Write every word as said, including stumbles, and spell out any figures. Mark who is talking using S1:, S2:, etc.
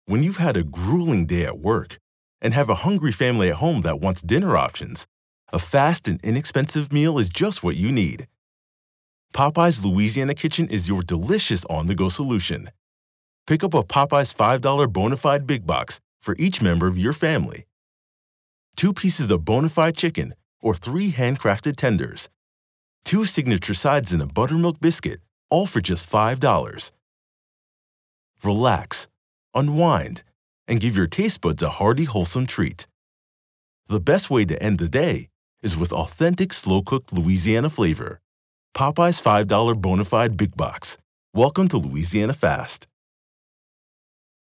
S1: When you've had a grueling day at work and have a hungry family at home that wants dinner options, a fast and inexpensive meal is just what you need. Popeye's Louisiana Kitchen is your delicious on-the-go solution. Pick up a Popeye's five dollar Bonafide Big Box for each member of your family. Two pieces of Bonafide chicken or three handcrafted tenders. Two signature sides and a buttermilk biscuit, all for just five dollars. Relax, unwind, and give your taste buds a hearty, wholesome treat. The best way to end the day is with authentic slow-cooked Louisiana flavor. Popeye's five dollar Bonafide Big Box. Welcome to Louisiana Fast.